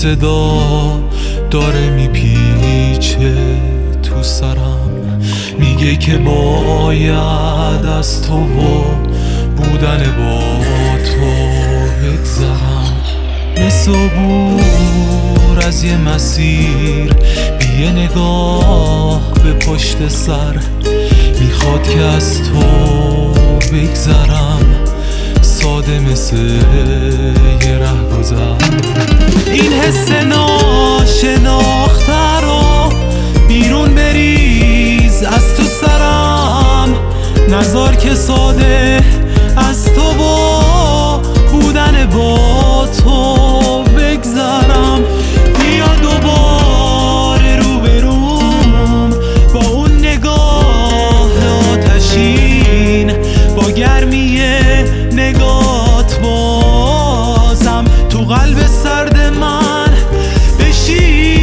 صدا داره میپیچه تو سرم، میگه که باید از تو و بودن با تو بگذرم. مثل عبور از یه مسیر بی نگاه به پشت سر، میخواد که از تو بگذرم، ساده مثل یه رهگذر. این حس ناشناخته رو بیرون بریز از تو سرم، نذار که ساده از تو و بودن با تو بگذرم. بیا دوباره روبروم با اون نگاه آتشین، با گرمی نگات بازم تو قلب سرد من بشین.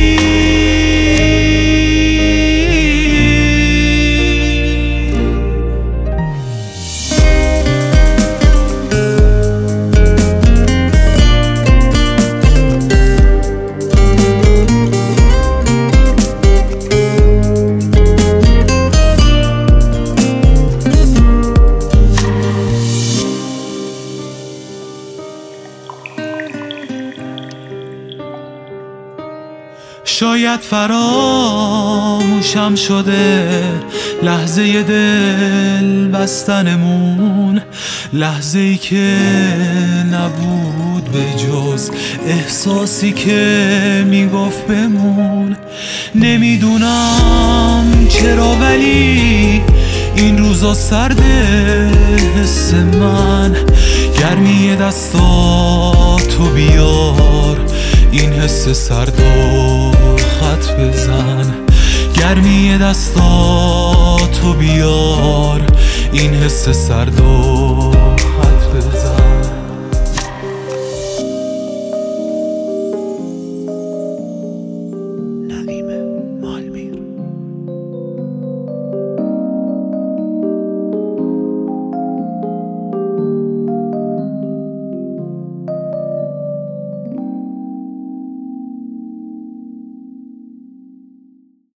شاید فراموشم شده لحظه دل بستنمون، لحظه ای که نبود به جز احساسی که میگفت بمون. نمیدونم چرا ولی این روزا سرده حس من، گرمی دستاتو بیار این حس سردو خط بزن، گرمی دستاتو بیار این حس سردو خط بزن.